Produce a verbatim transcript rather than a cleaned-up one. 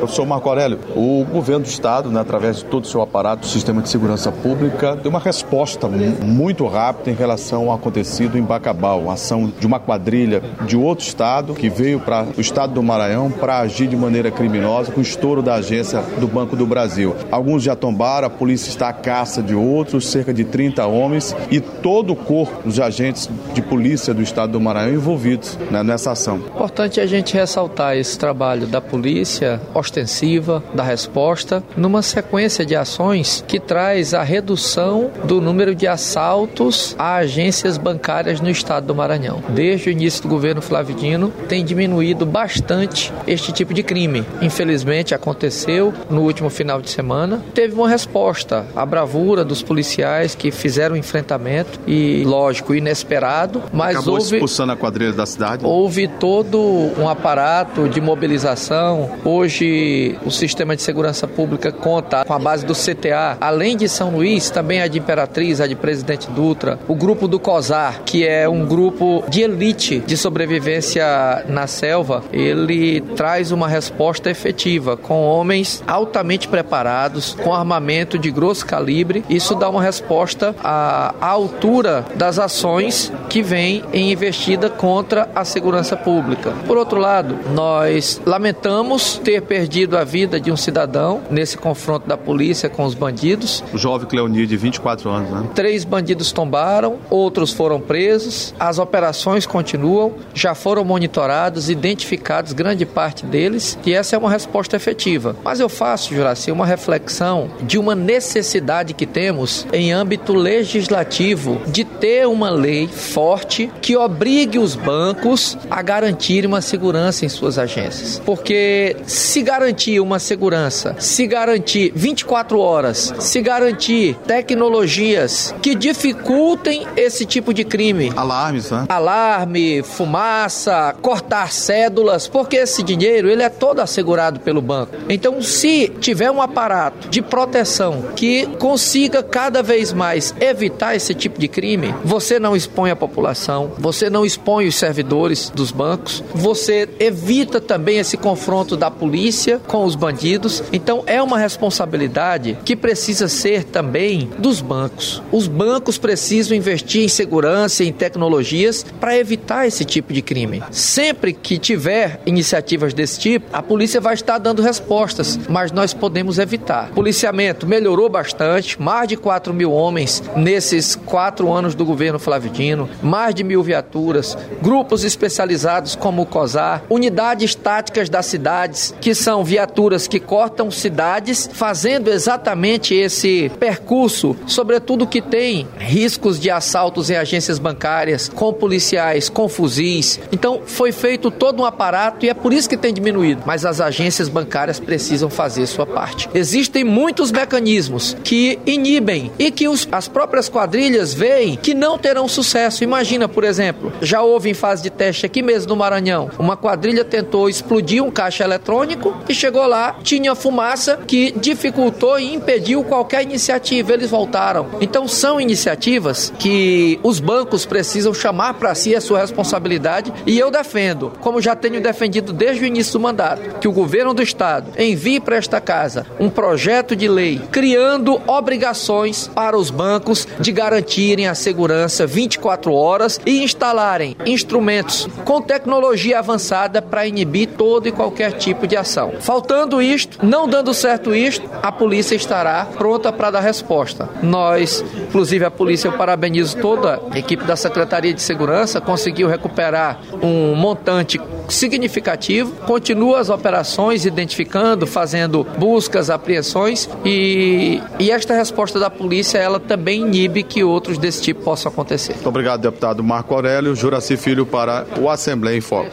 Professor Marco Aurélio, o governo do Estado, né, através de todo o seu aparato, o sistema de segurança pública, deu uma resposta muito rápida em relação ao acontecido em Bacabal, a ação de uma quadrilha de outro estado que veio para o estado do Maranhão para agir de maneira criminosa com o estouro da agência do Banco do Brasil. Alguns já tombaram, a polícia está à caça de outros, cerca de trinta homens e todo o corpo dos agentes de polícia do estado do Maranhão envolvidos, né, nessa ação. Importante a gente ressaltar esse trabalho da polícia ostensiva, da resposta, numa sequência de ações que traz a redução do número de assaltos a agências bancárias no estado do Maranhão. Desde o início do governo Flávio Dino, tem diminuído bastante este tipo de crime. Infelizmente, aconteceu no último final de semana. Teve uma resposta à bravura dos policiais que fizeram o enfrentamento e, lógico, inesperado, mas Acabou houve... expulsando a quadrilha da cidade? Houve todo um aparato de mobilização. Hoje, o sistema de segurança pública conta com a base do C T A, além de São Luís, também a de Imperatriz, a de Presidente Dutra, o grupo do COSAR, que é um grupo de elite de sobrevivência na selva. Ele traz uma resposta efetiva, com homens altamente preparados, com armamento de grosso calibre. Isso dá uma resposta à, à altura das ações que vem em investida contra a segurança pública. Por outro lado, nós lamentamos ter perdido a vida de um cidadão nesse confronto da polícia com os bandidos. O jovem Cleonir, de vinte e quatro anos, né? Três bandidos tombaram, outros foram presos, as operações continuam, já foram monitorados, identificados grande parte deles, e essa é uma resposta efetiva. Mas eu faço, Juraci, uma reflexão de uma necessidade que temos em âmbito legislativo de ter uma lei forte que obrigue os bancos a garantir uma segurança em suas agências. Porque se garantir uma segurança, se garantir vinte e quatro horas, se garantir tecnologias que dificultem esse tipo de crime. Alarmes, né? Alarme, fumaça, cortar cédulas, porque esse dinheiro ele é todo assegurado pelo banco. Então, se tiver um aparato de proteção que consiga cada vez mais evitar esse tipo de crime, você não expõe a população, você não expõe os servidores dos bancos, você evita também esse confronto da polícia com os bandidos. Então, é uma responsabilidade que precisa ser também dos bancos. Os bancos precisam investir em segurança e em tecnologias para evitar esse tipo de crime. Sempre que tiver iniciativas desse tipo, a polícia vai estar dando respostas, mas nós podemos evitar. O policiamento melhorou bastante, mais de quatro mil homens nesses quatro anos do governo Flávio Dino, mais de mil viaturas, grupos especializados como o COSAR, unidades táticas das cidades, que são viaturas que cortam cidades, fazendo exatamente esse percurso, sobretudo que tem riscos de assaltos em agências bancárias, com policiais, com fuzis. Então, foi feito todo um aparato e é por isso que tem diminuído. Mas as agências bancárias precisam fazer sua parte. Existem muitos mecanismos que inibem e que os, as próprias quadrilhas veem que não terão sucesso. Imagina, por exemplo, já houve em fase de teste aqui mesmo no Maranhão, uma quadrilha tentou explodir um caixa eletrônico e chegou lá, tinha fumaça que dificultou e impediu qualquer iniciativa. Eles voltaram. Então, são iniciativas que os bancos precisam chamar para si a sua responsabilidade, e eu defendo, como já tenho defendido desde o início do mandato, que o governo do estado envie para esta casa um projeto de lei criando obrigações para os bancos de garantirem a segurança vinte e quatro horas e instalarem instrumentos com tecnologia avançada para inibir todo e qualquer tipo de ação. Faltando isto, não dando certo isto, a polícia estará pronta para dar resposta. Nós, inclusive a polícia, eu parabenizo toda a equipe da Secretaria de Segurança, conseguiu recuperar um montante significativo, continua as operações, identificando, fazendo buscas, apreensões, e, e esta resposta da polícia, ela também inibe que outros desse tipo possam acontecer. Muito obrigado, deputado Marco Aurélio. Juraci Filho para o Assembleia em Foco.